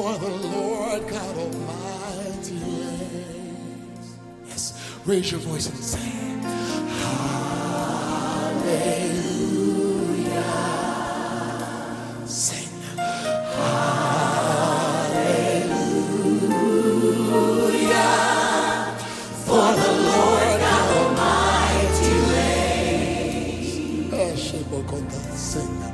For the Lord God Almighty reigns. Yes, raise your voice and sing. Hallelujah. Sing. Hallelujah. For the Lord God Almighty reigns. Sing.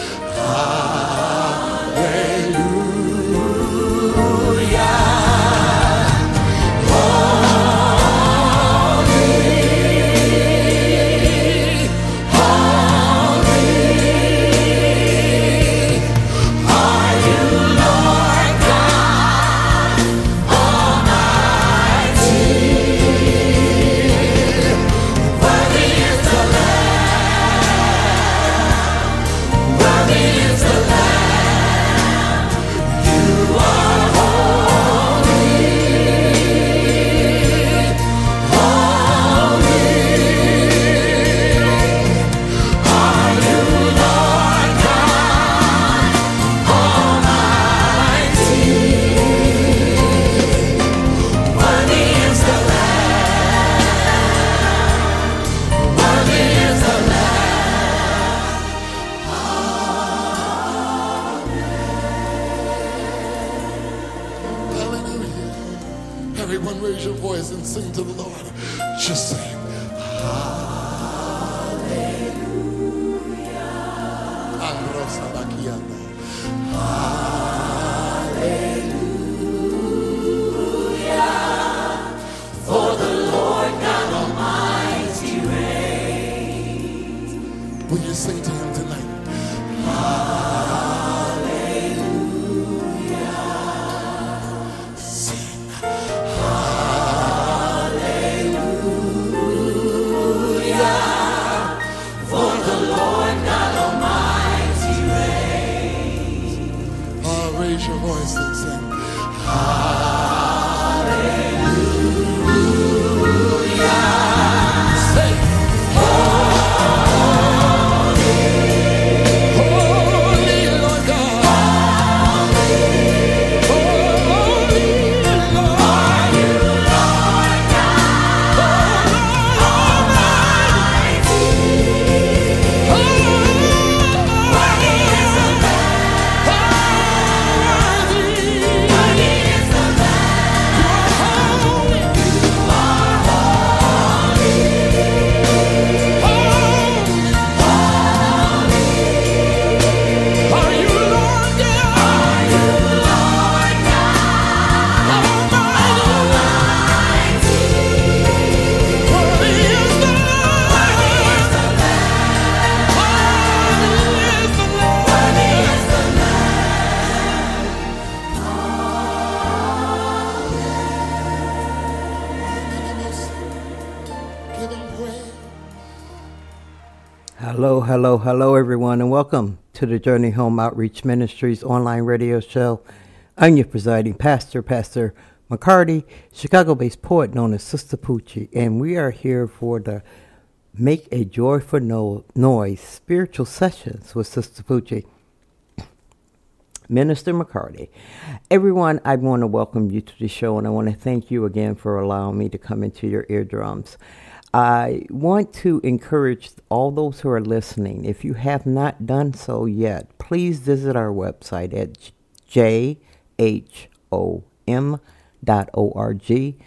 Everyone raise your voice and sing to the Lord. Just sing. Hallelujah. Hallelujah. For the Lord God Almighty reigns. Will you sing to him tonight? Raise your voice and sing. Hallelujah. Say, holy, holy Lord God. Holy Lord. Are you Lord God Almighty? Worthy is the Hello, everyone, and welcome to the Journey Home Outreach Ministries online radio show. I'm your presiding pastor, Pastor McCarty, Chicago-based poet known as Sister Poochie, and we are here for the Make a Joyful Noise spiritual sessions with Sister Poochie. Minister McCarty. Everyone, I want to welcome you to the show, and I want to thank you again for allowing me to come into your eardrums. I want to encourage all those who are listening, if you have not done so yet, please visit our website at jhom.org,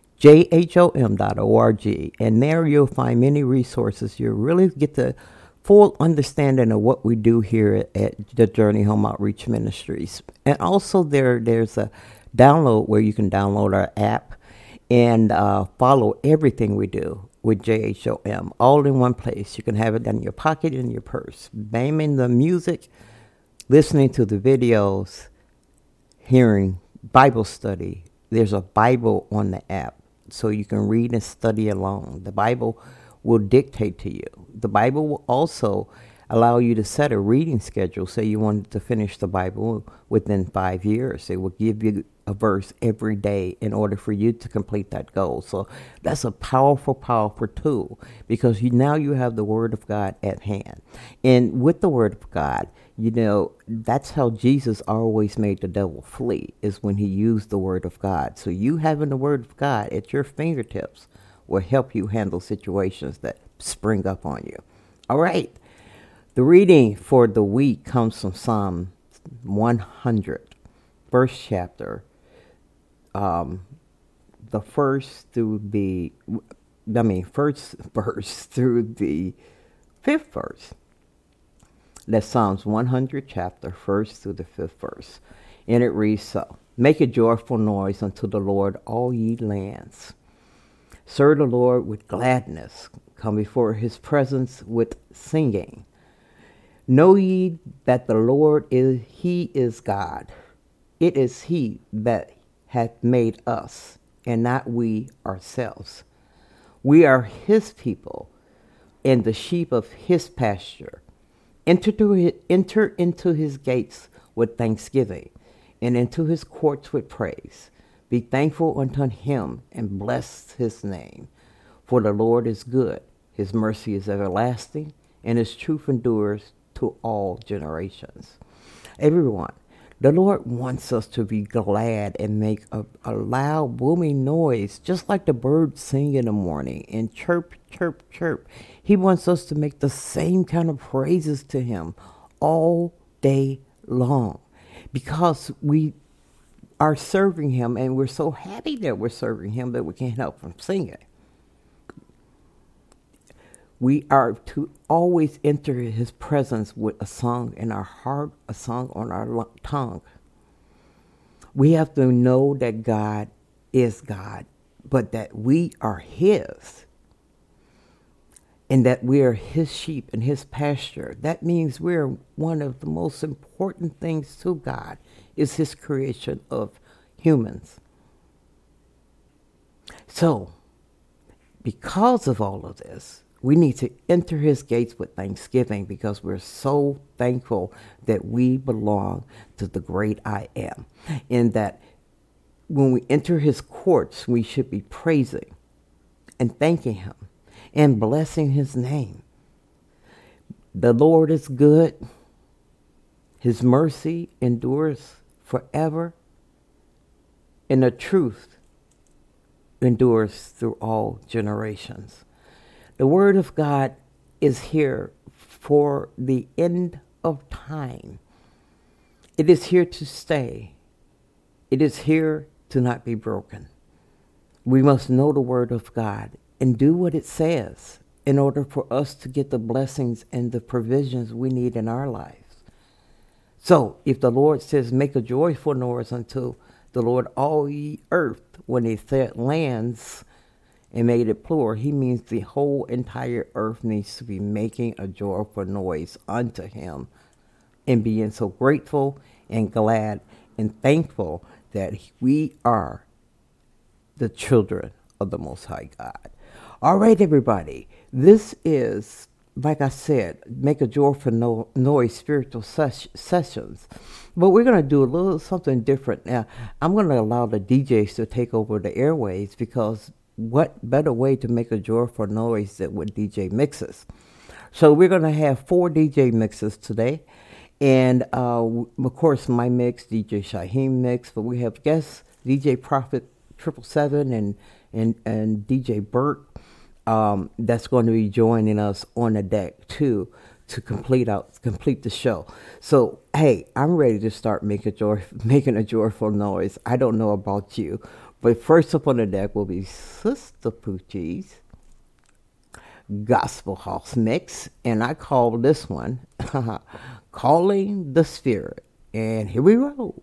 jhom.org, and there you'll find many resources. You'll really get the full understanding of what we do here at the Journey Home Outreach Ministries. And also there's a download where you can download our app and follow everything we do with JHOM, all in one place. You can have it in your pocket, in your purse, banging the music, listening to the videos, hearing Bible study. There's a Bible on the app, so you can read and study along. The Bible will dictate to you. The Bible will also allow you to set a reading schedule. Say you wanted to finish the Bible within 5 years. It will give you a verse every day in order for you to complete that goal. So that's a powerful, powerful tool, because now you have the Word of God at hand. And with the Word of God, You know, that's how Jesus always made the devil flee, is when he used the word of God. So you having the word of God at your fingertips will help you handle situations that spring up on you. All right. The reading for the week comes from Psalm 100, first chapter, the first verse through the fifth verse. That's Psalms 100, chapter 1st through the 5th verse. And it reads so. Make a joyful noise unto the Lord, all ye lands. Serve the Lord with gladness. Come before his presence with singing. Know ye that the Lord he is God. It is he that hath made us, and not we ourselves. We are his people, and the sheep of his pasture. Enter into his gates with thanksgiving, and into his courts with praise. Be thankful unto him, and bless his name. For the Lord is good, his mercy is everlasting, and his truth endures to all generations. Everyone, the Lord wants us to be glad and make a loud, booming noise, just like the birds sing in the morning, and chirp, chirp, chirp. He wants us to make the same kind of praises to him all day long, because we are serving him, and we're so happy that we're serving him that we can't help from singing. We are to always enter his presence with a song in our heart, a song on our tongue. We have to know that God is God, but that we are his, and that we are his sheep and his pasture. That means we're one of the most important things to God is his creation of humans. So, because of all of this, we need to enter his gates with thanksgiving, because we're so thankful that we belong to the great I am. And that when we enter his courts, we should be praising and thanking him and blessing his name. The Lord is good. His mercy endures forever. And the truth endures through all generations. The word of God is here for the end of time. It is here to stay. It is here to not be broken. We must know the word of God and do what it says in order for us to get the blessings and the provisions we need in our lives. So if the Lord says, make a joyful noise unto the Lord, all ye earth, when he said lands and made it plural, he means the whole entire earth needs to be making a joyful noise unto him and being so grateful and glad and thankful that we are the children of the Most High God. All right, everybody. This is, like I said, Make a Joyful Noise spiritual sessions. But we're going to do a little something different. Now, I'm going to allow the DJs to take over the airways, because what better way to make a joyful noise than with DJ mixes? So we're going to have 4 DJ mixes today. And, of course, my mix, DJ Shaheem mix. But we have guests, DJ Prophet 777 and DJ Burt. That's going to be joining us on the deck, too, to complete the show. So, hey, I'm ready to start making a joyful noise. I don't know about you. But first up on the deck will be Sister Poochie's Gospel House Mix. And I call this one Calling the Spirit. And here we go.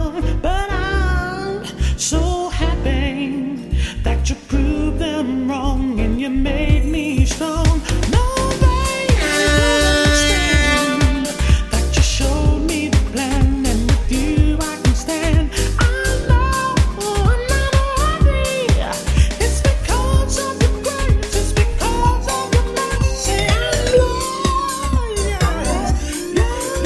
wrong, but I'm so happy that you proved them wrong and you made me strong. Nobody understand that you showed me the plan, and with you I can stand. I know I'm not worthy. It's because of your grace. It's because of your mercy. I'm yours. You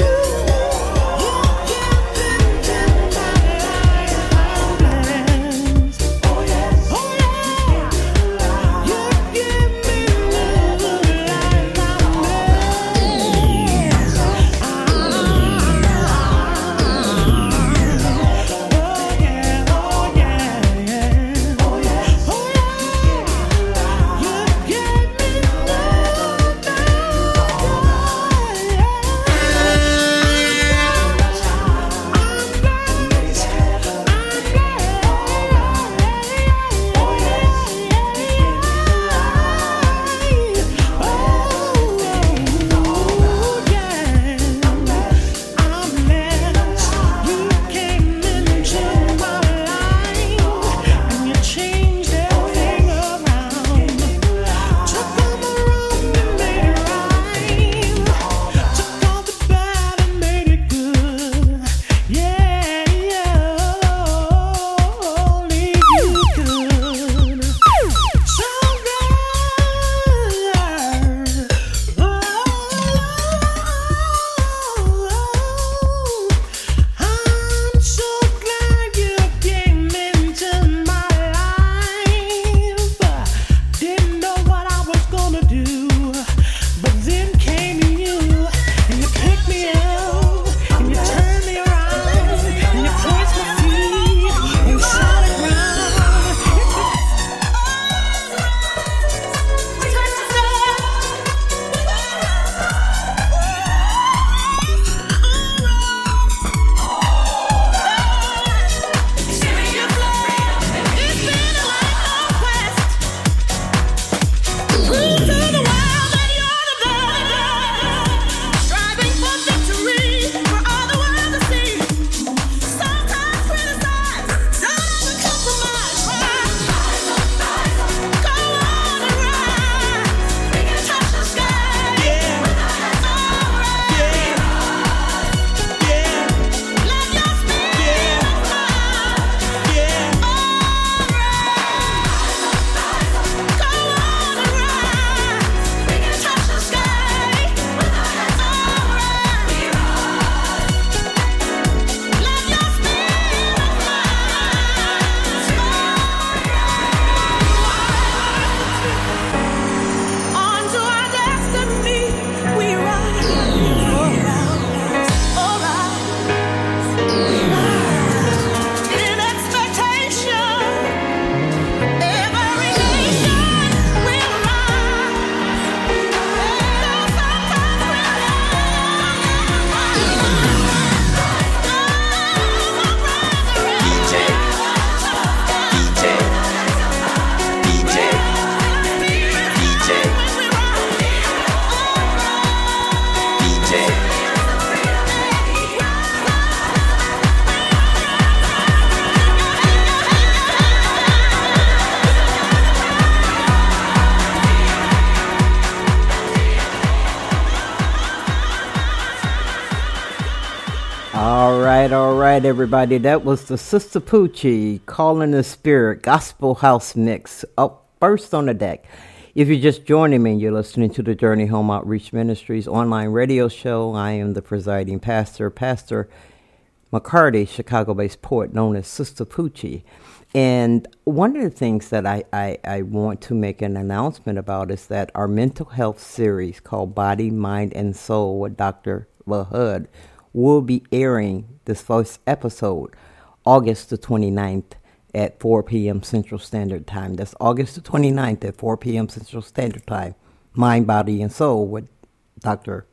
All right, everybody. That was the Sister Poochie, Calling the Spirit, Gospel House Mix, up first on the deck. If you're just joining me and you're listening to the Journey Home Outreach Ministries online radio show, I am the presiding pastor, Pastor McCarty, Chicago-based poet known as Sister Poochie. And one of the things that I want to make an announcement about is that our mental health series called Body, Mind, and Soul with Dr. LaHood will be airing this first episode August the 29th at 4 p.m. Central Standard Time. That's August the 29th at 4 p.m. Central Standard Time. Mind, Body, and Soul with Dr.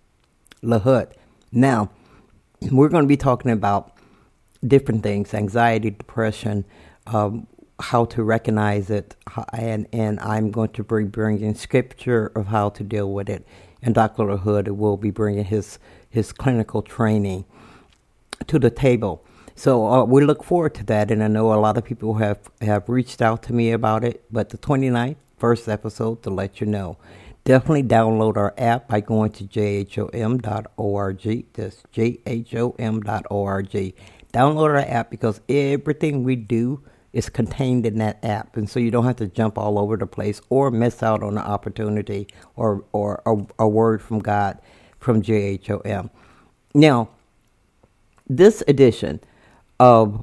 LaHood. Now, we're going to be talking about different things, anxiety, depression, how to recognize it, and I'm going to be bringing scripture of how to deal with it. And Dr. LaHood will be bringing his clinical training to the table. So we look forward to that, and I know a lot of people have reached out to me about it. But the 29th, first episode, to let you know. Definitely download our app by going to jhom.org. That's jhom.org. Download our app because everything we do is contained in that app, and so you don't have to jump all over the place or miss out on an opportunity or a word from God from JHOM. Now, this edition of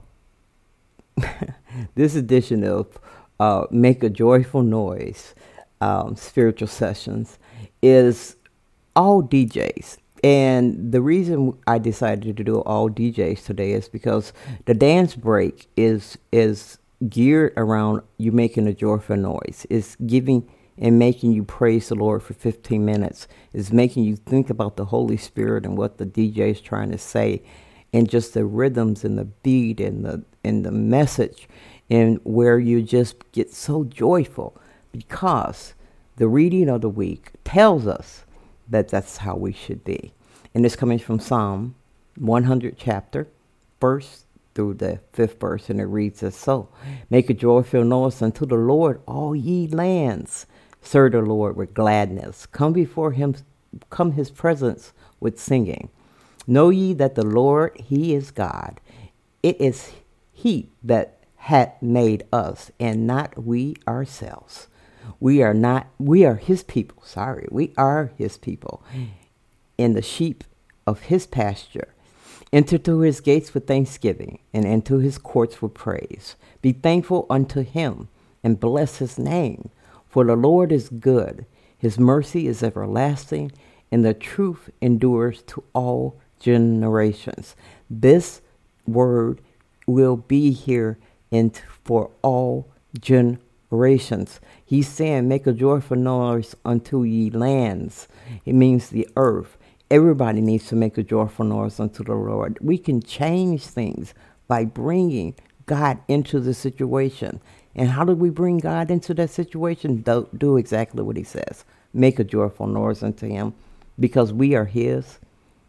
Make a Joyful Noise spiritual sessions is all DJs. And the reason I decided to do all DJs today is because the dance break is geared around you making a joyful noise. It's giving and making you praise the Lord for 15 minutes. It's making you think about the Holy Spirit and what the DJ is trying to say, and just the rhythms and the beat and the message, and where you just get so joyful because the reading of the week tells us that that's how we should be. And it's coming from Psalm 100 chapter, 1st through the 5th verse, and it reads as so. Make a joyful noise unto the Lord, all ye lands. Serve the Lord with gladness. Come before him, come his presence with singing. Know ye that the Lord, he is God. It is he that hath made us, and not we ourselves. We are his people. We are his people, and the sheep of his pasture. Enter through his gates with thanksgiving, and into his courts with praise. Be thankful unto him, and bless his name. For the Lord is good, his mercy is everlasting, and the truth endures to all generations. This word will be here and for all generations. He's saying, make a joyful noise unto ye lands. It means the earth. Everybody needs to make a joyful noise unto the Lord. We can change things by bringing God into the situation. And how do we bring God into that situation? Do exactly what he says. Make a joyful noise unto him, because we are his.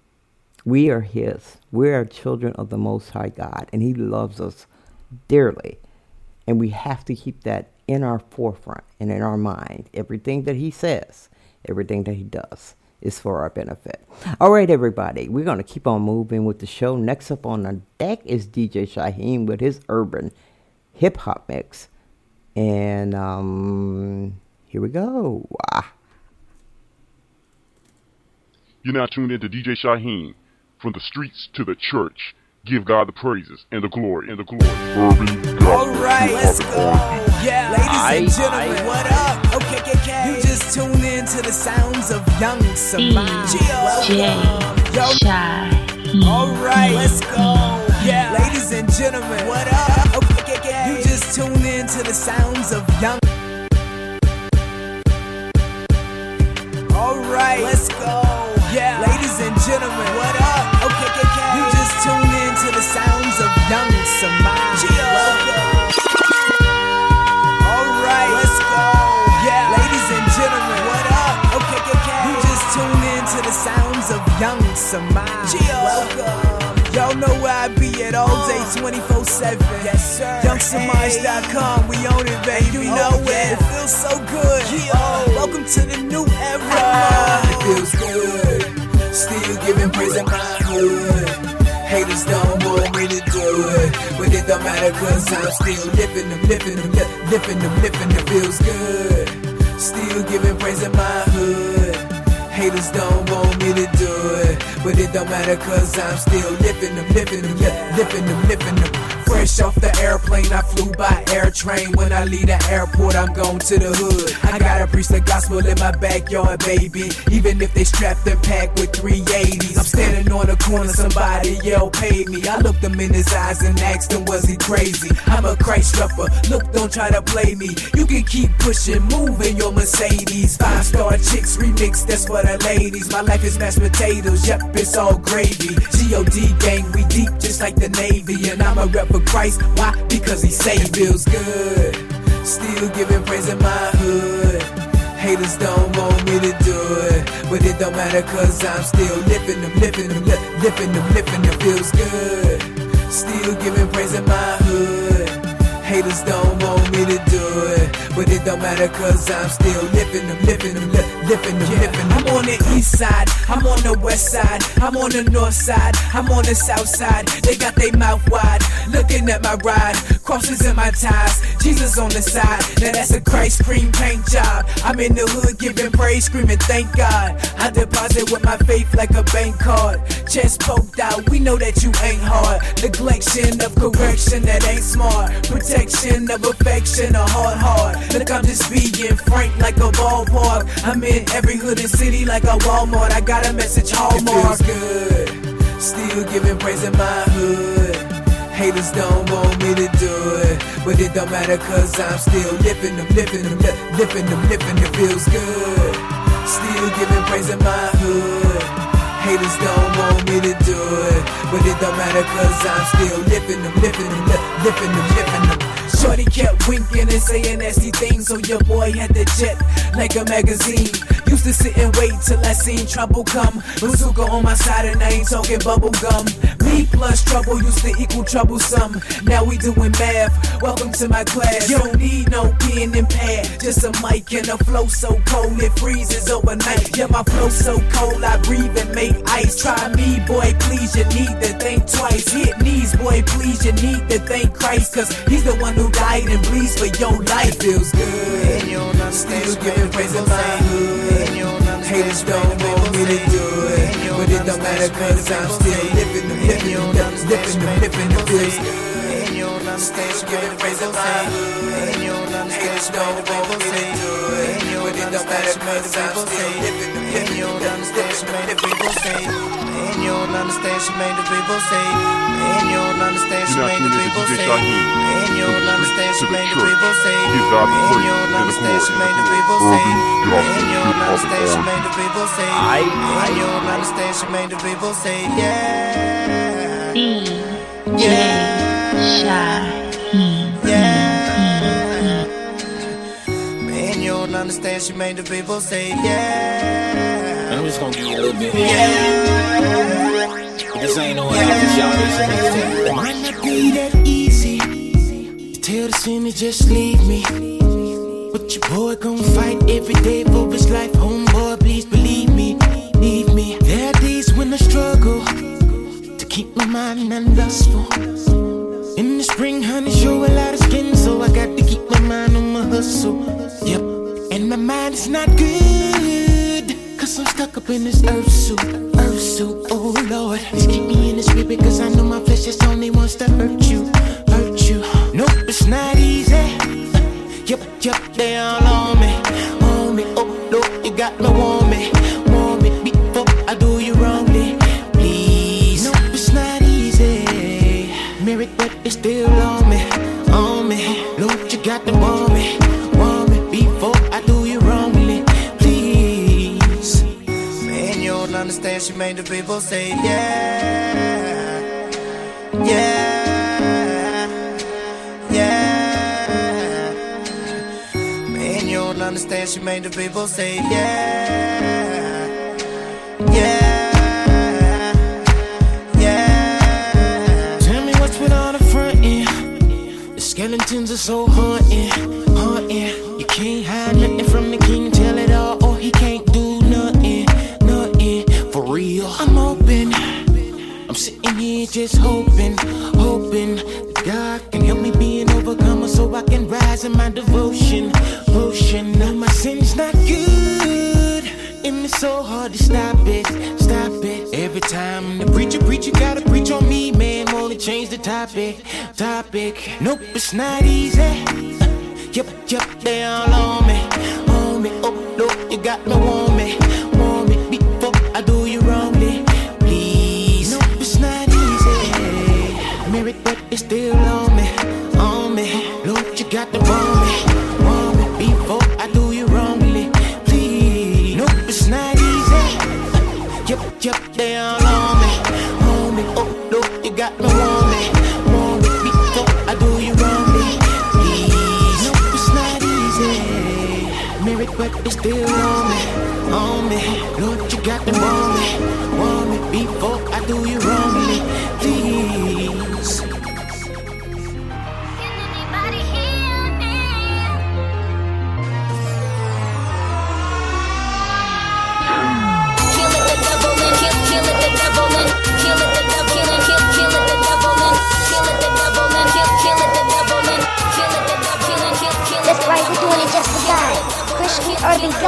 We are his. We are children of the Most High God, and he loves us dearly. And we have to keep that in our forefront and in our mind. Everything that he says, everything that he does is for our benefit. All right, everybody, we're going to keep on moving with the show. Next up on the deck is DJ Shyheim with his urban hip-hop mix. And here we go. You're now tuned in to DJ Shyheim. From the streets to the church, give God the praises and the glory and the glory. All right, let's go. Yeah, ladies and gentlemen, what up? Okay, you just tuned in to the sounds of Young Samaj. DJ Shyheim. All right, let's go. Yeah, ladies and gentlemen, what up? Okay, you just tuned in to the sounds of Young. All right, let's go. Yeah, ladies and gentlemen, what up? Okay, you just tuned in to the sounds of Young Samaj. All right, let's go. Yeah, ladies and gentlemen, what up? Okay, you just tuned in to the sounds of Young Samaj. Welcome. Y'all know where I be at all day, 24/7. Yes, sir. YoungSamaj.com, we own it, baby. You know it. It feels so good. Welcome to the new era. It feels good. Still giving praise in my hood. Haters don't want me to do it, but it don't matter, cause I'm still lifting them. It feels good. Still giving praise in my hood. Haters don't want me to do it, but it don't matter, cause I'm still lifting them. Fresh off the airplane, I flew by air train. When I leave the airport, I'm going to the hood. I gotta preach the gospel in my backyard, baby. Even if they strapped and packed with 380s, I'm standing on the corner, somebody yell, pay me. I looked him in his eyes and asked him, was he crazy? I'm a Christ rapper, look, don't try to play me. You can keep pushing, moving your Mercedes. 5-star chicks remix, that's for the ladies. My life is mashed potatoes, yep, it's all gravy. G.O.D. gang, we deep just like the Navy. And I'm a rep for Christ, why? Because he saved. Feels good, still giving praise in my hood. Haters don't want me to do it, but it don't matter, cause I'm still lifting them. It feels good, Still giving praise in my hood. Haters don't want me to do it, but it don't matter cause I'm still lifting them, lifting them, lifting them, lifting them. I'm on the east side, I'm on the west side, I'm on the north side, I'm on the south side. They got their mouth wide, looking at my ride, crosses in my ties, Jesus on the side. Now that's a Christ cream paint job. I'm in the hood giving praise, screaming thank God. I deposit with my faith like a bank card. Chest poked out, we know that you ain't hard. Neglection of correction that ain't smart. Protection of affection, a hard. Look, I'm just being frank like a ballpark. I'm in every hood and city like a Walmart. I got a message hallmark. It feels good, still giving praise in my hood. Haters don't want me to do it, but it don't matter cause I'm still lifting them, lifting them, lifting them, lifting them. It feels good, still giving praise in my hood. Haters don't want me to do it, but it don't matter cause I'm still lifting them, lifting them, lifting them, lifting them. Shorty kept winking and saying nasty things, so your boy had to jet like a magazine. Used to sit and wait till I seen trouble come. Bazooka on my side and I ain't talking bubble gum. Me plus trouble used to equal troublesome. Now we doing math, welcome to my class. You don't need no pen and pad, just a mic and a flow so cold it freezes overnight. Yeah, my flow so cold I breathe and make ice. Try me, boy, please, you need to think twice. Hit knees, boy, please, you need to thank Christ, cause he's the one who died and bleeds for your life. It feels good, still giving praise in my hood. Haters don't want me to do it, but it don't matter cause I'm still lifting them, lifting them, lifting them, lifting them. It feels good, still giving praise in my hood. Haters don't want me to do it, but it don't matter cause I'm still lifting them, lifting them, lifting them, lifting them. And you don't understand, she made the people say. And you don't understand, she made the people say. And you don't understand, she made the people say. And you don't understand, she made the people say. And you don't understand, she made the people say. And you don't understand, she made the people say. Yeah. Man, you don't understand, she made the people say, yeah. I'm just gonna give you a little bit. Yeah. This ain't no average, y'all. It might not be that easy to tell the sinner just leave me, but your boy gon' fight every day for his life. Homeboy, please believe me, leave me. There are days when I struggle to keep my mind unlustful. In the spring, honey, show a lot of skin, so I got to keep my mind on my hustle. Yep, and my mind is not good, cause I'm stuck up in this earth suit, oh Lord. Just keep me in the spirit, cause I know my flesh just only wants to hurt you. Nope, it's not easy. Yep, they all on me. Oh Lord, you got me, want me before I do you wrongly. Please, nope, it's not easy. Married, but they still on me. Lord, you got to want me before I do you wrongly. Please. Man, you don't understand, she made the people say, yeah. Man, you don't understand, she made the people say, yeah. Tell me what's with all the frontin'. The skeletons are so haunting. You can't hide nothing from the king, tell it all, or he can't do nothing. For real, I'm hoping, I'm sitting here just hoping that God can help me be an overcomer so I can rise in my devotion. No, my sin's not good, and it's so hard to stop it. Every time the preacher gotta preach on me, man, wanna change the topic. Nope, it's not easy. Yep, they all on me. Oh Lord, you got me, want me before I do you wrongly. Please, nope, it's not easy. Married, but they still on me. Lord, you got to want me before I do you wrongly. Please, nope, it's not easy. Yep, they all on me. Oh Lord, you got me, want me before I do you wrongly. Please, nope, it's not easy. Married, but they still on me. Lord, you got to want me before I do you wrongly. Please.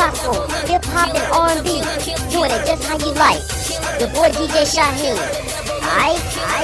gospel, hip hop and R&B, doing it just how you like. Your boy DJ Shaheen. Aight.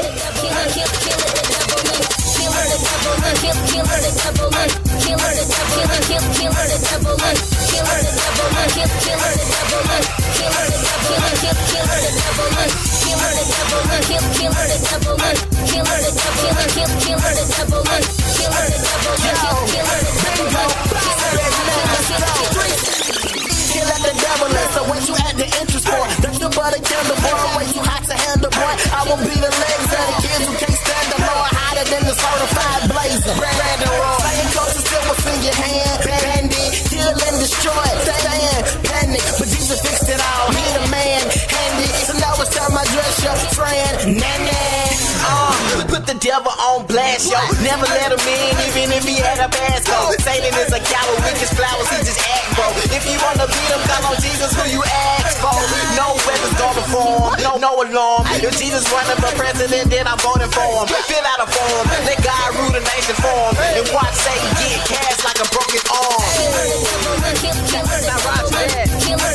So what you had the interest for? That's the butter candle, boy. I'm way too hot to handle, boy. I will be the legs of the kids who can't stand the Lord. Hotter than the certified blazer. Brand and raw. Playing close to still what's in your hand. Bandit, kill and destroy. Stand, panic, but Jesus fixed it all. He the man, handy. So now it's time I dress your friend, Nanny. Put the devil on blast, yo. Never let him in, even if he had a passcode. Satan is a coward with his flowers, he just act, bro. If you wanna beat him, call on Jesus, who you ask for. No weapons gonna form, no alarm. If Jesus running for president, then I'm voting for him. Fill out a form, let God rule the nation for him. And watch Satan get cast like a broken arm. Now watch that.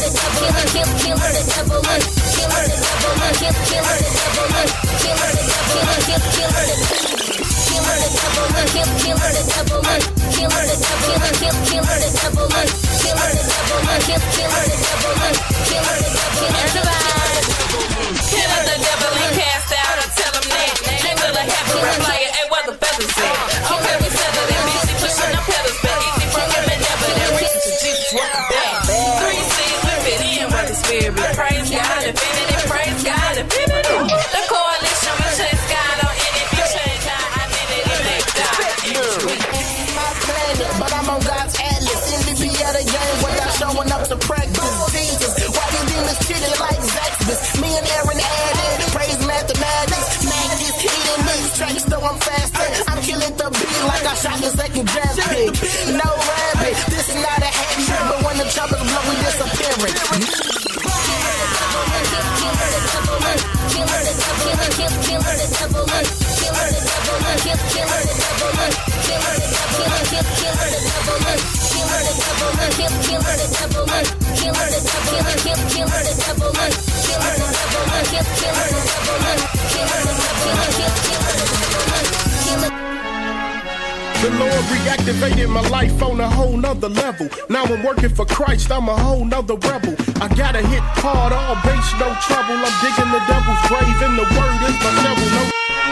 Praise God, infinity, praise God, infinity. The coalition will chase God on any change our identity. Thank God. My planet, but I'm on God's atlas. MVP of the game without showing up to practice. Jesus, why these demons treat it like Zaxby's? Me and Aaron added, praise mathematics. Mac is eating these tracks, though I'm faster. I'm killing the beat like I shot the second draft pick. No rabbit, this is not a hat trick, but when the trumpets blow, we disappearing. The Lord reactivated my life on a whole nother level. Now I'm working for Christ, I'm a whole nother rebel. I gotta hit hard, all bass, no trouble. I'm digging the devil's grave and the word is my shovel. No.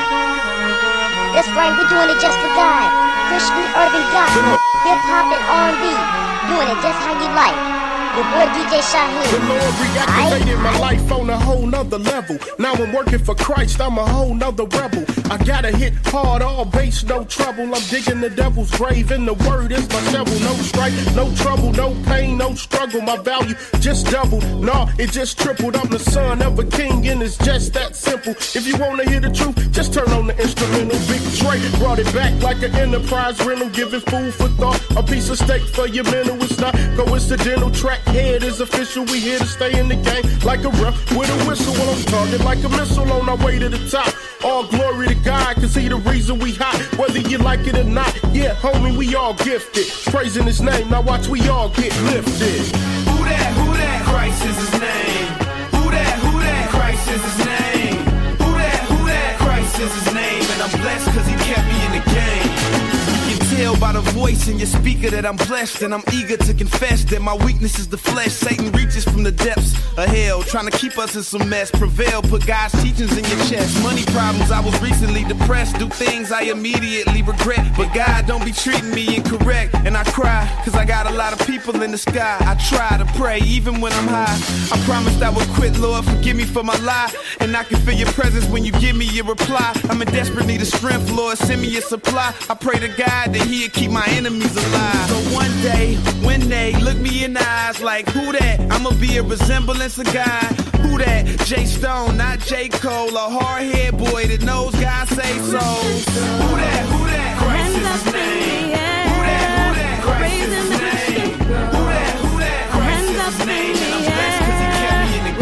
That's right, we're doing it just for God. Christian urban gospel, hip hop and R&B, doing it just how you like. Your boy DJ Shaheen. The Lord reactivated my life on a whole nother level. Now I'm working for Christ, I'm a whole nother rebel. I gotta hit hard, all bass, no trouble. I'm digging the devil's grave and the word is my shovel. No strife, no trouble, no pain, no struggle. My value just doubled, nah, it just tripled. I'm the son of a king and it's just that simple. If you wanna hear the truth, just turn on the instrumental. Big Trey brought it back like an enterprise rental, giving food for thought. A piece of steak for your mental, it's not coincidental. Track head is official, we here to stay in the game like a ref with a whistle. Well, I'm target like a missile on our way to the top. All glory to God, cause he the reason we hot, whether you like it or not. Yeah, homie, we all gifted, praising his name. Now watch, we all get lifted. Who that, Christ is his name. Who that, Christ is his name. Who that, Christ is his name. And I'm blessed cause he kept me in the game. Tell by the voice in your speaker that I'm blessed, and I'm eager to confess that my weakness is the flesh. Satan reaches from the depths of hell, trying to keep us in some mess. Prevail, put God's teachings in your chest. Money problems, I was recently depressed. Do things I immediately regret, but God don't be treating me incorrect. And I cry, cause I got a lot of people in the sky. I try to pray, even when I'm high. I promised I would quit, Lord, forgive me for my lie. And I can feel your presence when you give me your reply. I'm in desperate need of strength, Lord, send me a supply. I pray to God that he'll keep my enemies alive. So one day, when they look me in the eyes like, who that? I'ma be a resemblance of God. Who that? Jay Stone, not J. Cole. A hard-head boy that knows God say so. Who that? Christ is his name. Who that? Christ is his name. Who that? Christ is his name. And I'm blessed cause he kept me in the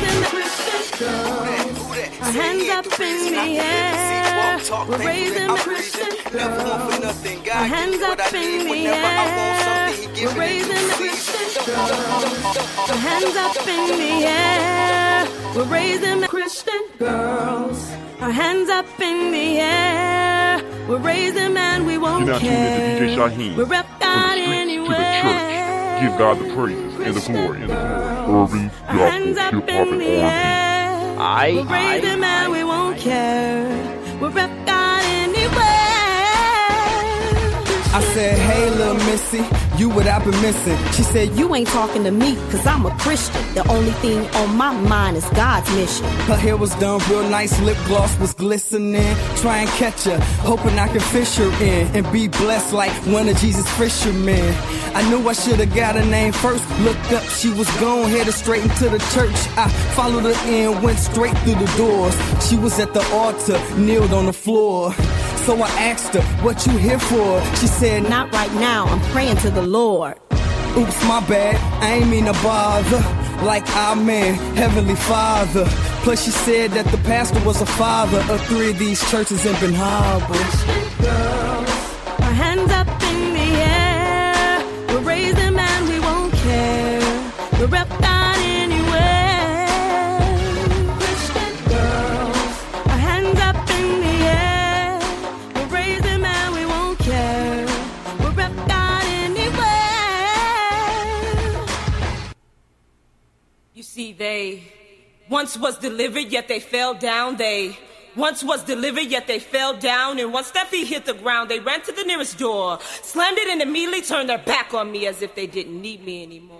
game. Hands up in the air. We're raising the Christian. Never want for nothing. God hands give me what up I in need the whenever I want something. He We're raising the Christian girls. So hands up in the air. We're raising the Christian girls. Our hands up in the air. We're raising and we won't care. You're now tuned into DJ Shaheem. We rep God anywhere. Give God the praises and the glory. Urban, hands up gospel, in the hip-hop, air. We're raising and we won't care. We rep God anywhere. I said, hey, little missy, you what I've been missing. She said, you ain't talking to me, cause I'm a Christian. The only thing on my mind is God's mission. Her hair was done real nice, lip gloss was glistening. Try and catch her, hoping I can fish her in and be blessed like one of Jesus' fishermen. I knew I should've got her name first. Looked up, she was gone, headed straight into the church. I followed her in, went straight through the doors. She was at the altar, kneeled on the floor. So I asked her, what you here for? She said, not right now, I'm praying to the Lord. Oops, my bad, I ain't mean to bother. Like, amen, Heavenly Father. Plus she said that the pastor was a father of 3 of these churches in Ben Harbor. Girls, our hands up in the air. We're raising and we won't care. We're rep God anywhere. Christian girls, our hands up in the air. We're raising and we won't care. We're rep God anywhere. You see, they once was delivered, yet they fell down. They once was delivered, yet they fell down. And once their feet hit the ground, they ran to the nearest door, slammed it, and immediately turned their back on me as if they didn't need me anymore.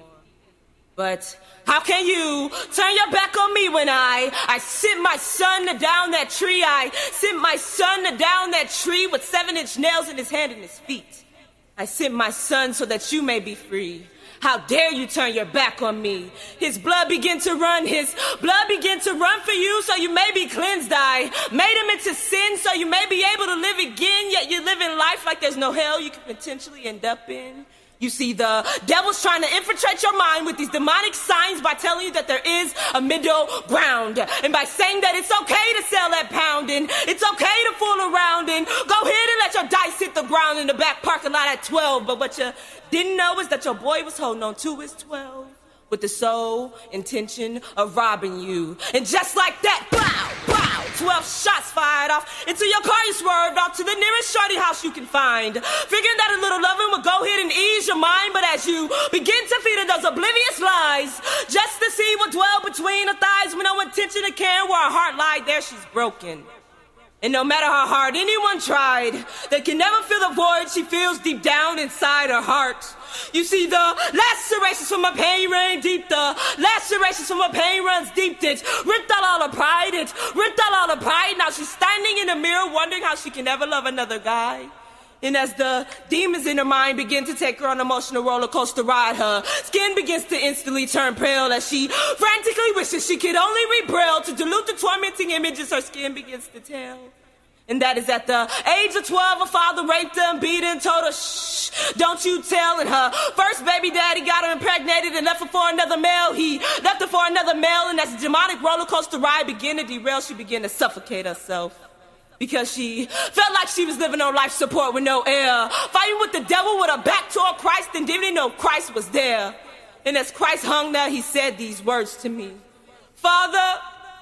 But how can you turn your back on me when I sent my son down that tree? I sent my son down that tree with 7-inch nails in his hand and his feet. I sent my son so that you may be free. How dare you turn your back on me? His blood began to run. His blood began to run for you so you may be cleansed. I made him into sin so you may be able to live again. Yet you're living life like there's no hell you could potentially end up in. You see, the devil's trying to infiltrate your mind with these demonic signs by telling you that there is a middle ground. And by saying that it's okay to sell that pound and it's okay to fool around and go ahead and let your dice hit the ground in the back parking lot at 12. But what you didn't know is that your boy was holding on to his 12 with the sole intention of robbing you. And just like that, pow, pow, 12 shots fired off into your car. You swerved off to the nearest shorty house you can find, figuring that a little loving would go ahead and ease your mind. But as you begin to feed her those oblivious lies, just to see what dwelled between her thighs with no intention of caring where her heart lied, there she's broken. And no matter how hard anyone tried, they can never fill the void she feels deep down inside her heart. You see, the lacerations from her pain ran deep. The lacerations from her pain runs deep. It ripped out all her pride. It ripped out all her pride. Now she's standing in the mirror wondering how she can ever love another guy. And as the demons in her mind begin to take her on an emotional roller coaster ride, her skin begins to instantly turn pale as she frantically wishes she could only read Braille to dilute the tormenting images her skin begins to tell. And that is at the age of 12, her father raped her and beat her and told her, shh, don't you tell. And her first baby daddy got her impregnated and left her for another male. He left her for another male, and as the demonic roller coaster ride began to derail, she began to suffocate herself. Because she felt like she was living on life support with no air, fighting with the devil with her back toward Christ and didn't even know Christ was there. And as Christ hung there, he said these words to me. Father,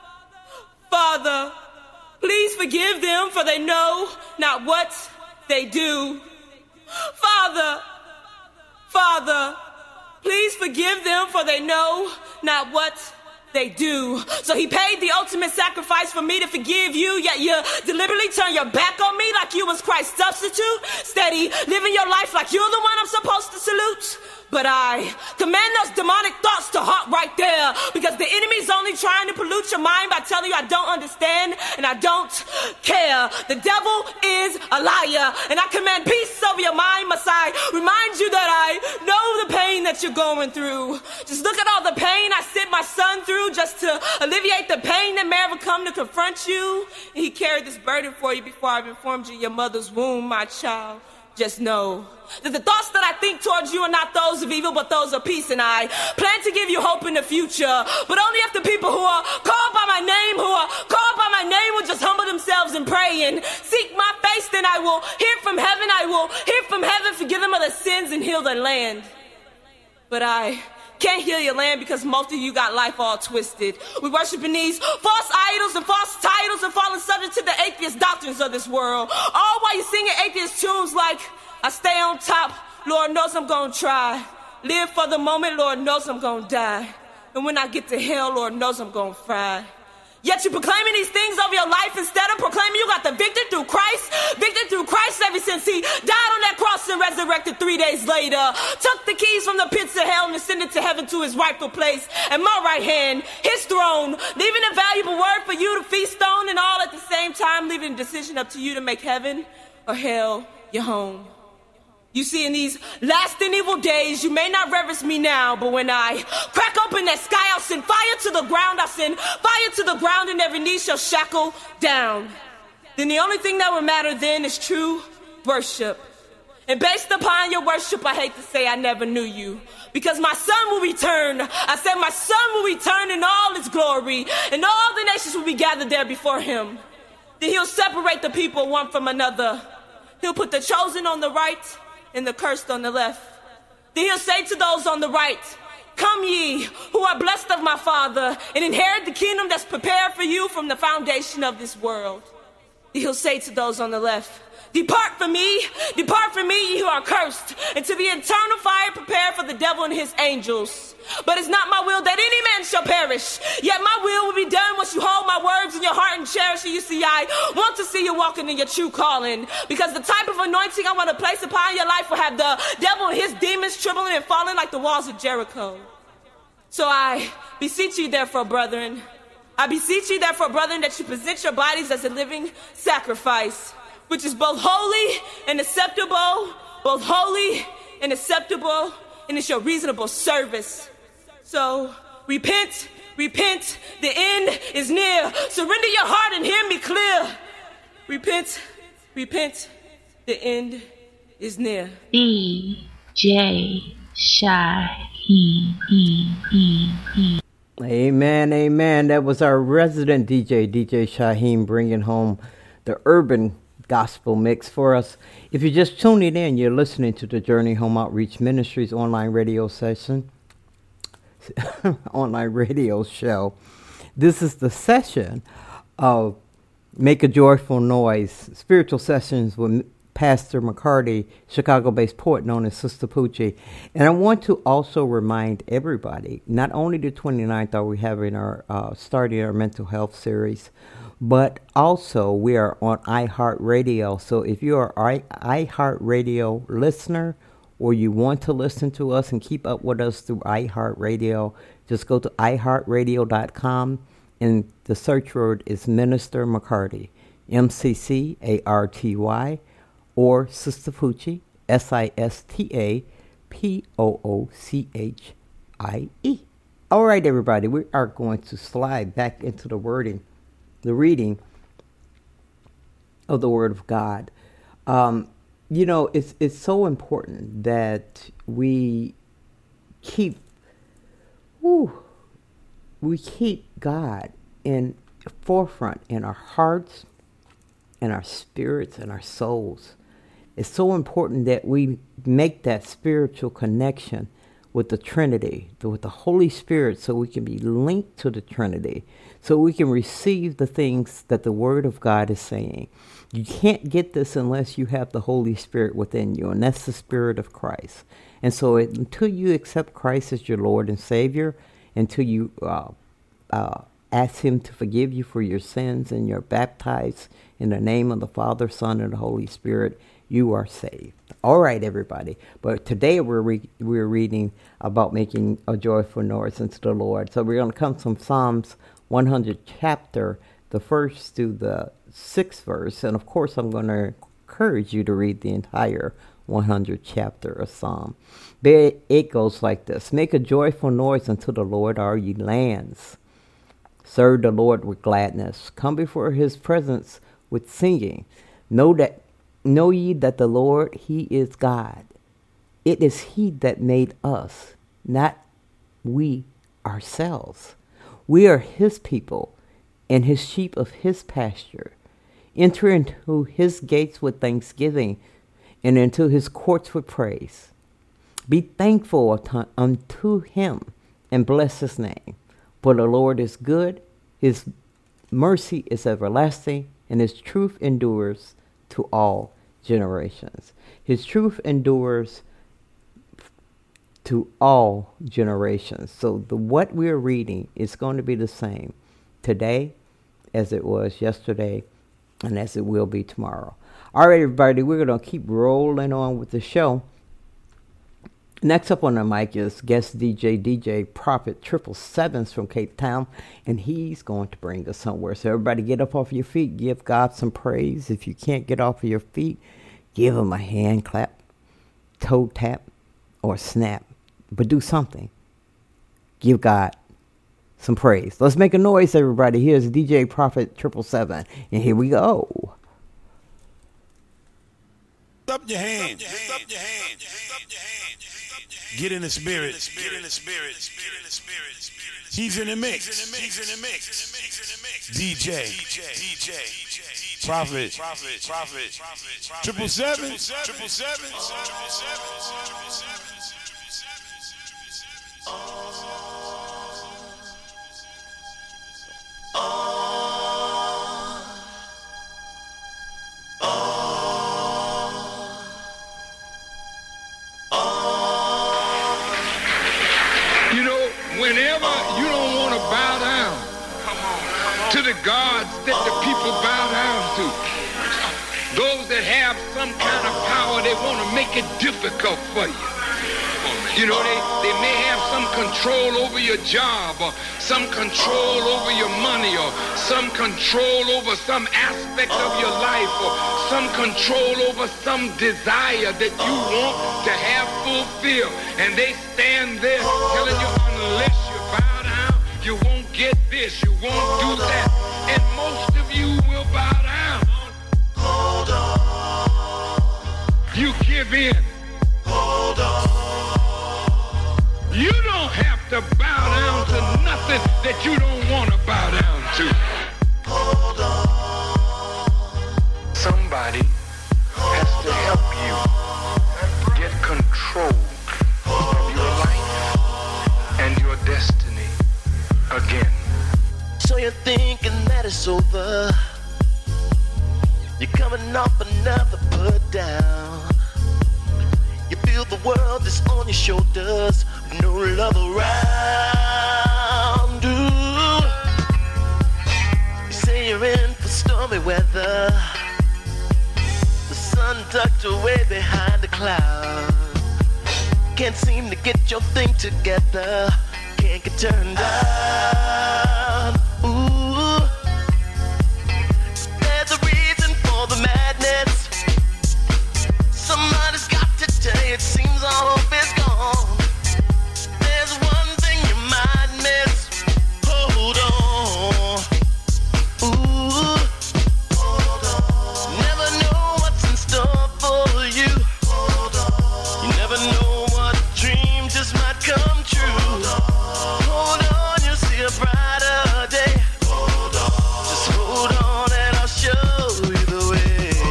Father, please forgive them, for they know not what they do. Father, Father, please forgive them, for they know not what they do. So he paid the ultimate sacrifice for me to forgive you, yet you deliberately turn your back on me like you was Christ's substitute, steady living your life like you're the one I'm supposed to salute. But I command those demonic thoughts to halt right there, because the enemy's only trying to pollute your mind by telling you I don't understand and I don't care. The devil is a liar, and I command peace over your mind. Must I remind you that I know the pain that you're going through? Just look at all the pain I sent my son through just to alleviate the pain that may ever come to confront you. And he carried this burden for you before I even formed you in your mother's womb, my child. Just know that the thoughts that I think towards you are not those of evil, but those of peace. And I plan to give you hope in the future, but only if the people who are called by my name, will just humble themselves and pray and seek my face. Then I will hear from heaven. I will hear from heaven, forgive them of their sins and heal their land. But I can't heal your land because most of you got life all twisted. We worshiping these false idols and false titles and falling subject to the atheist doctrines of this world. All while you singing atheist tunes like, I stay on top, Lord knows I'm gonna try. Live for the moment, Lord knows I'm gonna die. And when I get to hell, Lord knows I'm gonna fry. Yet you're proclaiming these things over your life instead of proclaiming you got the victory through Christ. Victory through Christ ever since he died on that cross and resurrected 3 days later. Took the keys from the pits of hell and ascended to heaven to his rightful place. And my right hand, his throne, leaving a valuable word for you to feast on, and all at the same time leaving a decision up to you to make heaven or hell your home. You see, in these last and evil days, you may not reverence me now, but when I crack open that sky, I'll send fire to the ground. I'll send fire to the ground, and every knee shall shackle down. Then the only thing that will matter then is true worship. And based upon your worship, I hate to say I never knew you, because my son will return. I said my son will return in all his glory, and all the nations will be gathered there before him. Then he'll separate the people one from another. He'll put the chosen on the right and the cursed on the left. Then he'll say to those on the right, come ye, who are blessed of my Father, and inherit the kingdom that's prepared for you from the foundation of this world. Then he'll say to those on the left, depart from me, ye who are cursed, into the eternal fire prepared for the devil and his angels. But it's not my will that any man shall perish, yet my will be done once you hold my words in your heart and cherish it. You see, I want to see you walking in your true calling, because the type of anointing I want to place upon your life will have the devil and his demons trembling and falling like the walls of Jericho. So I beseech you therefore, brethren, that you present your bodies as a living sacrifice, which is both holy and acceptable, and it's your reasonable service. So repent, the end is near. Surrender your heart and hear me clear. Repent, the end is near. DJ Shyhiem. Amen. That was our resident DJ Shyhiem, bringing home the urban gospel mix for us. If you're just tuning in, you're listening to the Journey Home Outreach Ministries online radio show. This is the session of Make a Joyful Noise, spiritual sessions with Pastor McCarty, Chicago-based poet known as Sister Poochie. And I want to also remind everybody, not only the 29th are we having our starting our mental health series, but also we are on iHeartRadio. So if you are an iHeartRadio listener, or you want to listen to us and keep up with us through iHeartRadio, just go to iHeartRadio.com, and the search word is Minister McCarty, MCCARTY, or Sister Poochie, SISTAPOOCHIE. All right, everybody, we are going to slide back into the reading of the Word of God. It's so important that we keep God in the forefront in our hearts, in our spirits, and our souls. It's so important that we make that spiritual connection with the Trinity, with the Holy Spirit, so we can be linked to the Trinity, so we can receive the things that the Word of God is saying. You can't get this unless you have the Holy Spirit within you, and that's the Spirit of Christ. And so until you accept Christ as your Lord and Savior, until you ask Him to forgive you for your sins and you're baptized in the name of the Father, Son, and the Holy Spirit, you are saved. All right, everybody. But today we're reading about making a joyful noise unto the Lord. So we're going to come from Psalms 100 chapter, the first to the 6th verse. And of course, I'm going to encourage you to read the entire 100 chapter of Psalm. But it goes like this. Make a joyful noise unto the Lord, all ye lands. Serve the Lord with gladness. Come before His presence with singing. Know ye that the Lord, He is God. It is He that made us, not we ourselves. We are His people and His sheep of His pasture. Enter into His gates with thanksgiving and into His courts with praise. Be thankful unto him and bless his name. For the Lord is good, his mercy is everlasting, and his truth endures to all generations. His truth endures to all generations. So what we're reading is going to be the same today as it was yesterday and as it will be tomorrow. All right, everybody, we're going to keep rolling on with the show. Next up on the mic is guest DJ Prophet 777 from Cape Town, and he's going to bring us somewhere. So everybody get up off your feet, give God some praise. If you can't get off of your feet, give him a hand clap, toe tap, or snap. But do something. Give God some praise. Let's make a noise, everybody. Here's DJ Prophet 777, and here we go. Lift up your hand. Get in the spirit. He's in the mix. DJ Prophet 777. Whenever you don't want to bow down to the gods that the people bow down to, those that have some kind of power, they want to make it difficult for you. You know, they may have some control over your job, or some control over your money, or some control over some aspect of your life, or some control over some desire that you want to have fulfilled. And they stand there telling you, unless you bow down, you won't get this, you won't do that. And most of you will bow down. Hold on. You give in. Hold on. You don't have to bow down to nothing that you don't want to bow down to. Hold on. Somebody has to help you get control of your life and your destiny again. So you're thinking that it's over. You're coming off another put down. You feel the world is on your shoulders, with no love around. Ooh. You say you're in for stormy weather. The sun tucked away behind the cloud. Can't seem to get your thing together. Can't get turned on. Ooh. There's a reason for the madness. Somebody's got to tell you it seems all hope is gone. There's one thing you might miss. Hold on. Ooh. Hold on. Never know what's in store for you. Hold on. You never know what dream just might come true. Hold on, you'll see a brighter day. Hold on. Just hold on and I'll show you the way.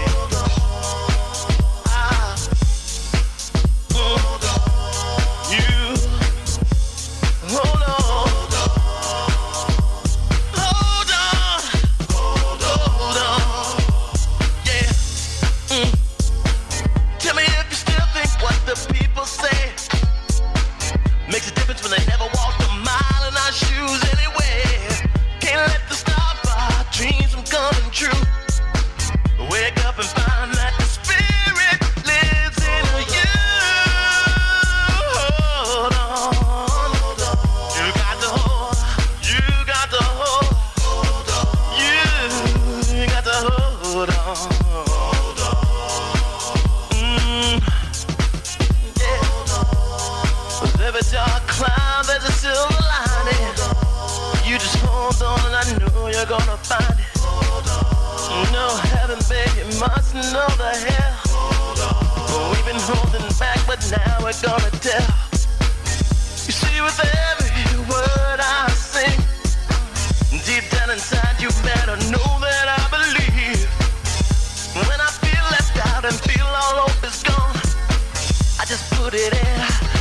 Makes a difference when they never walked a mile in our shoes anyway. Can't let the stop our dreams from coming true. Wake up and find that the spirit lives in you. Hold on. You got to hold. You got to hold. You got to hold on. Every dark cloud, there's a silver lining. You just hold on and I know you're gonna find it. No heaven, baby, you must know the hell. We've been holding back, but now we're gonna tell. You see, with every word I sing, deep down inside you better know that I believe. When I feel left out and feel all hope is gone, I just put it in.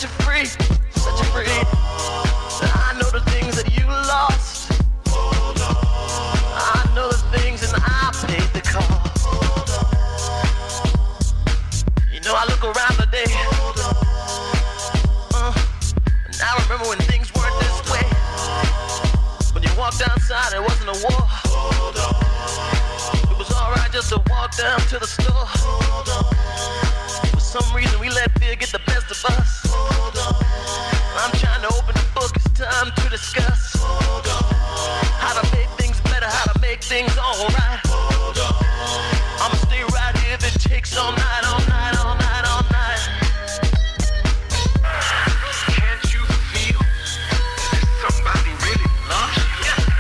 you free, set you free. I know the things that you lost. I know the things and I paid the cost. You know I look around today, and I remember when things weren't this way. When you walked outside, it wasn't a war. It was alright just to walk down to the store. For some reason we let fear get the best of us. I'm trying to open the book, it's time to discuss how to make things better, how to make things alright. I'ma stay right here if it takes all night, all night, all night, all night. Can't you feel that somebody really loves you?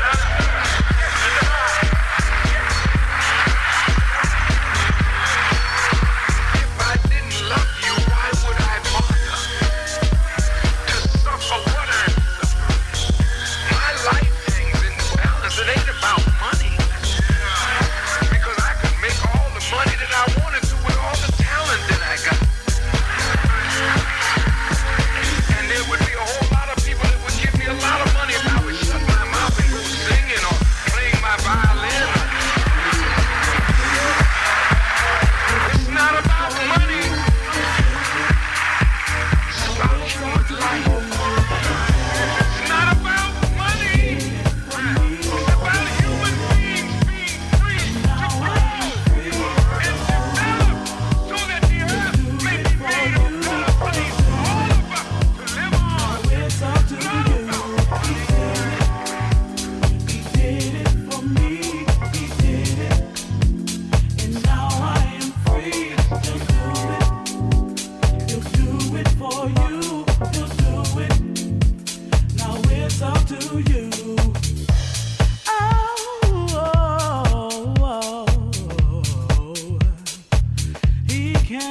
If I didn't love you, why would I bother to suffer what I suffer? My life hangs in the balance. It ain't about money, because I could make all the money that I wanted to with all the talent that I got. And there would be a whole lot of people that would give me a lot of money if I would shut my mouth and go singing or playing my violin. It's not about money. It's about human life. It's not about money. It's about human beings being free to grow and develop so that the earth may be made a better place for all of us to live on. It's up to you. He did it for me. He did it. And now I am free. He'll do it. He'll do it for you. He'll do it. Now it's up to you. He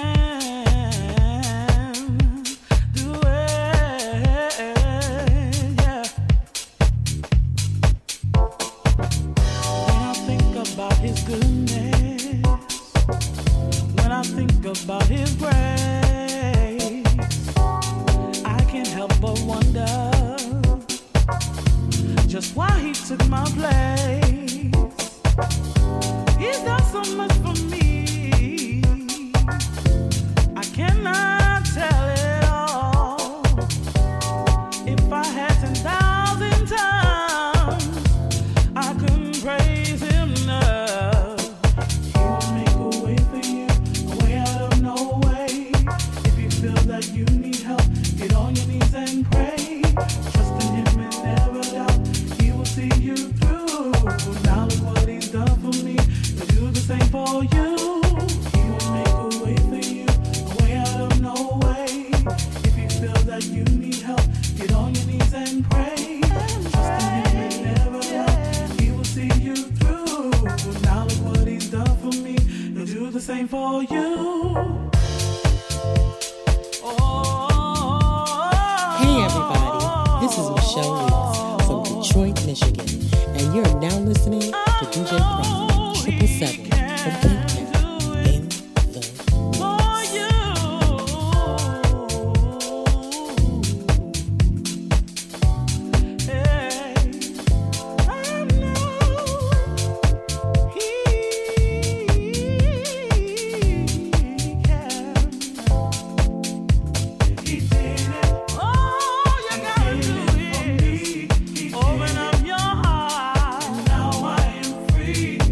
can do it, yeah. When I think about his goodness, when I think about his grace, I can't help but wonder just why he took my place. He's done so much for me, I cannot tell it all. If I had 10,000 tongues, I couldn't praise him enough. He will make a way for you, a way out of no way. If you feel that you need help, get on your knees and pray. Trust in him and never doubt, he will see you through. Now look what he's done for me, he'll do the same for you. He will make a way for you, a way out of no way. If you feel that you need help, get on your knees and pray. Trust in him and never doubt, he will see you through. Now look what he's done for me, he'll do the same for you. Hey everybody, this is Michelle Weeks from Detroit, Michigan, and you're now listening to DJ Prime 777 from Cape Town in the Open up your heart. Now I am free.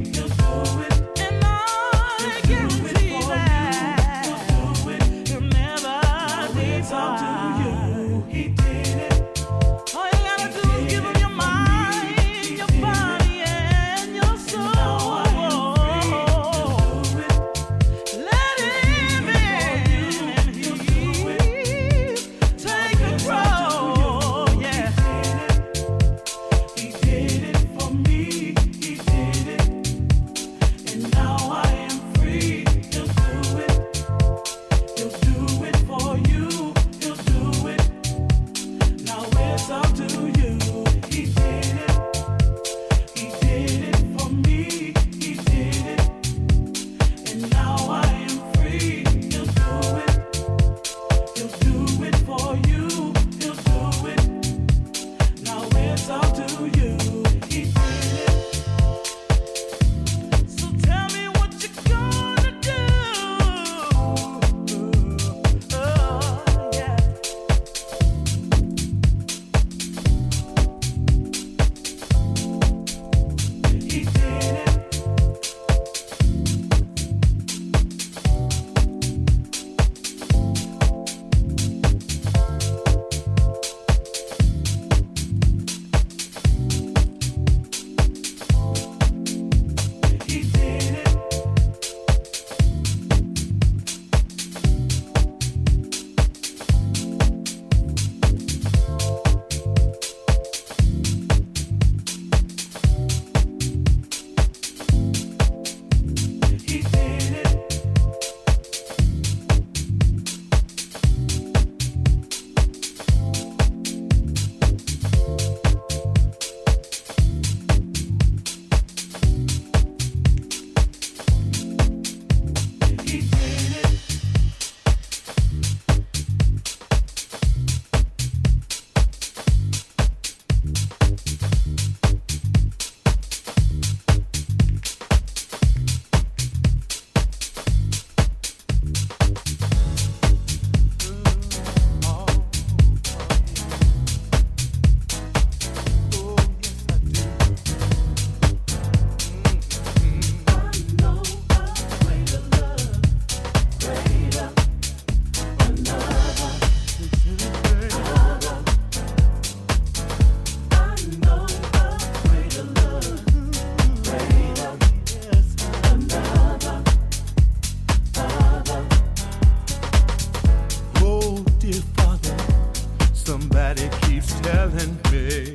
Somebody keeps telling me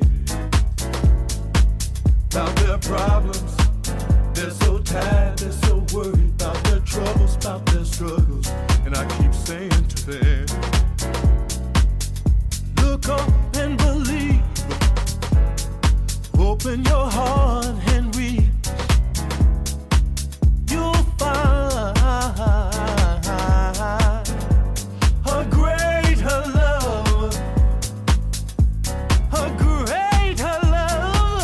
about their problems. They're so tired, they're so worried about their troubles, about their struggles. And I keep saying to them, look up and believe. Open your heart and read. You'll find a greater love. A greater love.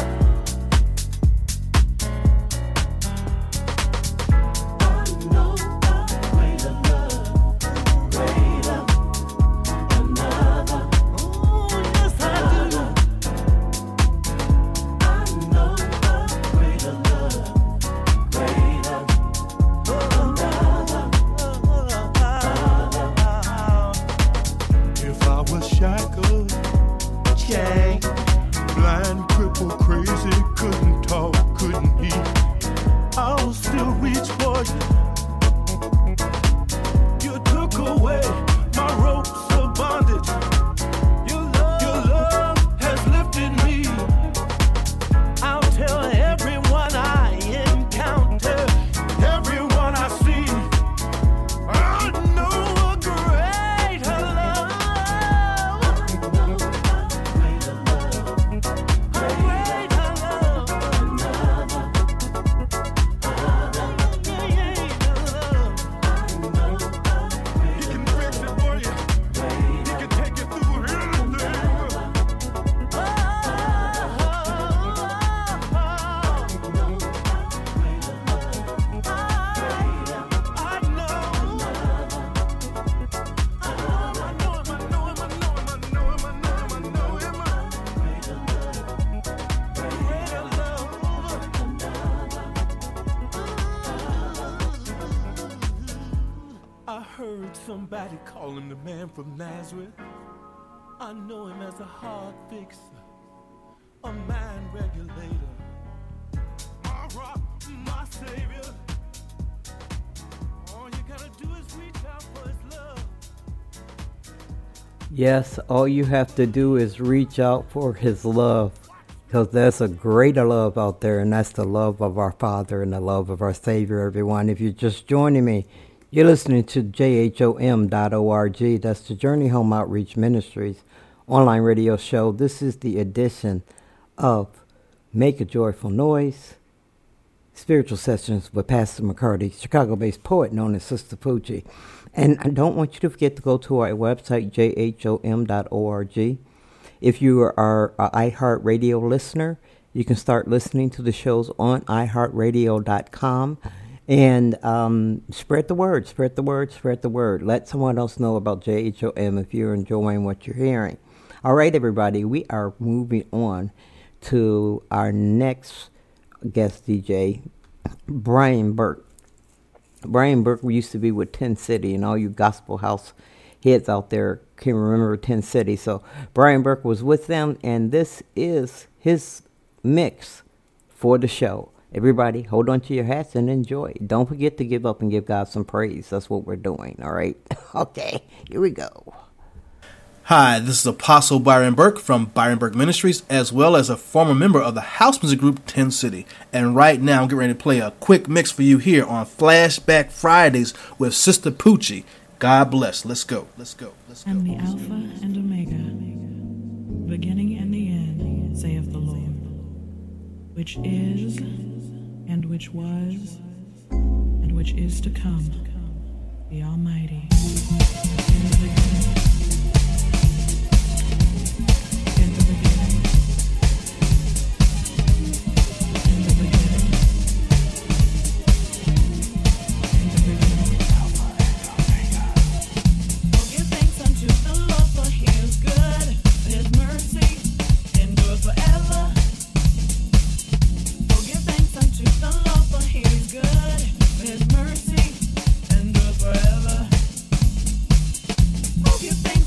I know a greater love. Greater. Another. Oh, yes, I do. Shackled, chained, blind, crippled, crazy, couldn't talk, couldn't eat. I'll still reach for you. You took away my ropes of bondage. Your love has lifted me. I'll tell everyone I encounter, everyone I see. I know a greater love. Somebody call him the man from Nazareth. I know him as a heart fixer, a mind regulator, my rock, my savior. All you gotta do is reach out for his love. Yes, all you have to do is reach out for his love, because there's a greater love out there, and that's the love of our Father and the love of our Savior, everyone. If you're just joining me, you're listening to JHOM.org. That's the Journey Home Outreach Ministries online radio show. This is the edition of Make a Joyful Noise, Spiritual Sessions with Pastor McCarty, Chicago-based poet known as Sister Poochie. And I don't want you to forget to go to our website, JHOM.org. If you are an iHeartRadio listener, you can start listening to the shows on iHeartRadio.com. And spread the word, spread the word, spread the word. Let someone else know about JHOM if you're enjoying what you're hearing. All right, everybody, we are moving on to our next guest DJ, Brian Burke. Brian Burke used to be with 10 City, and all you gospel house heads out there can remember 10 City. So Brian Burke was with them, and this is his mix for the show. Everybody, hold on to your hats and enjoy. Don't forget to give up and give God some praise. That's what we're doing, all right? Okay, here we go. Hi, this is Apostle Byron Burke from Byron Burke Ministries, as well as a former member of the house music group 10 City. And right now, I'm getting ready to play a quick mix for you here on Flashback Fridays with Sister Poochie. God bless. Let's go. Let's go. Let's go. I'm the Alpha and Omega, beginning and the end, saith the Lord, which is, and which was, and which is to come, the Almighty. In the beginning. Give thanks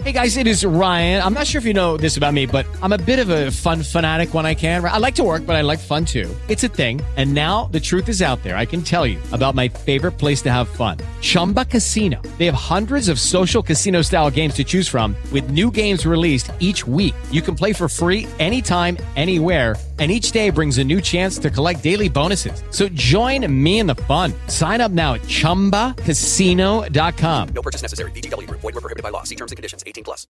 Hey guys, it is Ryan. I'm not sure if you know this about me, but I'm a bit of a fun fanatic when I can. I like to work, but I like fun too. It's a thing. And now the truth is out there. I can tell you about my favorite place to have fun. Chumba Casino. They have hundreds of social casino style games to choose from with new games released each week. You can play for free anytime, anywhere. And each day brings a new chance to collect daily bonuses. So join me in the fun. Sign up now at ChumbaCasino.com. No purchase necessary. VGW Group. Void where prohibited by law. See terms and conditions. 18+.